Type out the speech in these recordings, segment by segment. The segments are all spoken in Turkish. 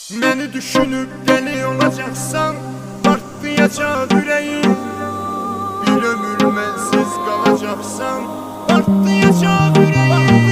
Beni düşünüp deli olacaksan partlayacak yüreğim. Bir ömür bensiz kalacaksan partlayacak yüreğim.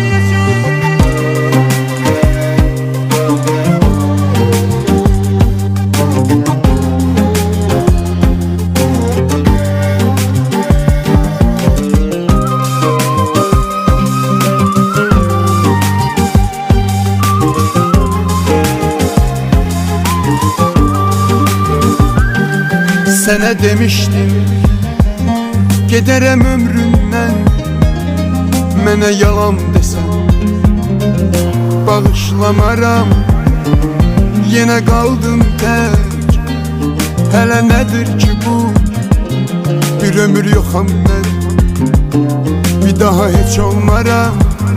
Sana demiştim giderem ömründen, mənə yalan desen bağışlamaram. Yine kaldım tek, hele nedir ki bu? Bir ömür yoxam ben, bir daha hiç olmaram.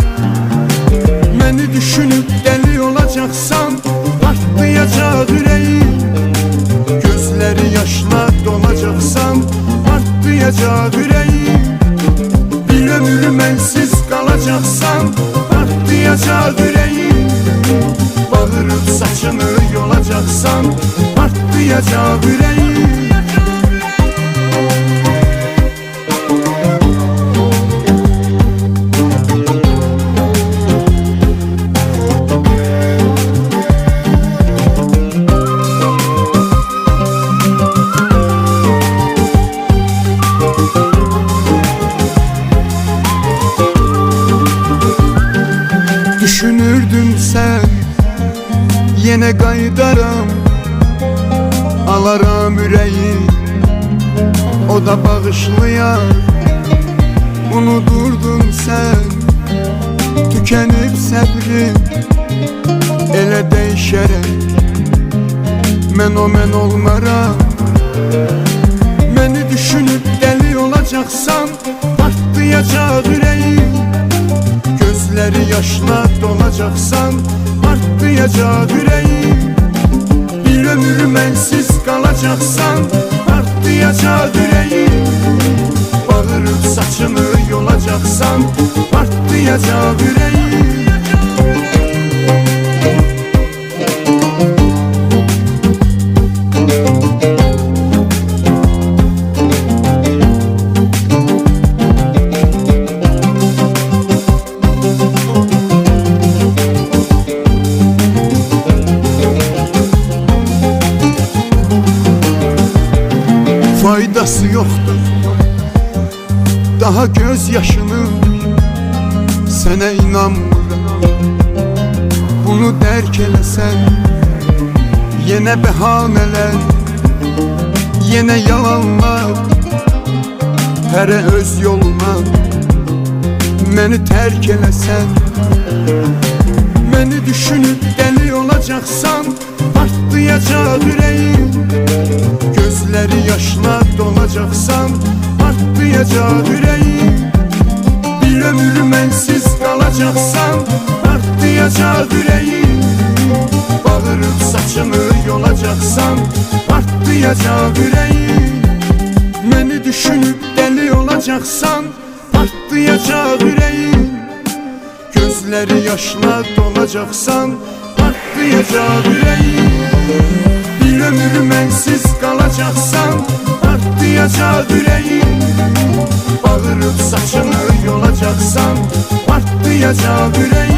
Beni düşünüp deli olacaksan partlayacak yüreğim. Gözleri yaşla dolacaksan partlayacak yüreğim. Bir ömür bensiz kalacaksan partlayacak yüreğim. Bağırıp saçını yolacaksan partlayacak yüreğim. Düşünürdün sen yine qaydaram, alaram yüreği o da bağışlayar. Unudurdun sen tükenip səbrim, elə değişərək mən o mən olmaram. Beni düşünüp deli olacaksan partlayacak yüreğim. Gözleri yaşla dolacaksan partlayacak yüreğim. Bir ömür bensiz kalacaksan partlayacak yüreğim. Bağırıp saçını yolacaksan partlayacak yüreğim. Faydası yoktur daha gözyaşının, sana inanmıram. Bunu dərk eləsən yine bəhanələr, yine yalanlar, hərə öz yoluna məni tərk eləsən. Beni düşünüp deli olacaksan partlayacak yüreğim. Gözleri yaşla dolacaksan partlayacak yüreğim. Bir ömür bensiz kalacaksan partlayacak yüreğim. Bağırıp saçını yolacaksan partlayacak yüreğim. Beni düşünüp deli olacaksan partlayacak yüreğim. Gözleri yaşla dolacaksan partlayacak yüreğim. Bir ömür bensiz kalacaksan partlayacak yüreğim. Bağırıp saçını yolacaksan partlayacak yüreğim.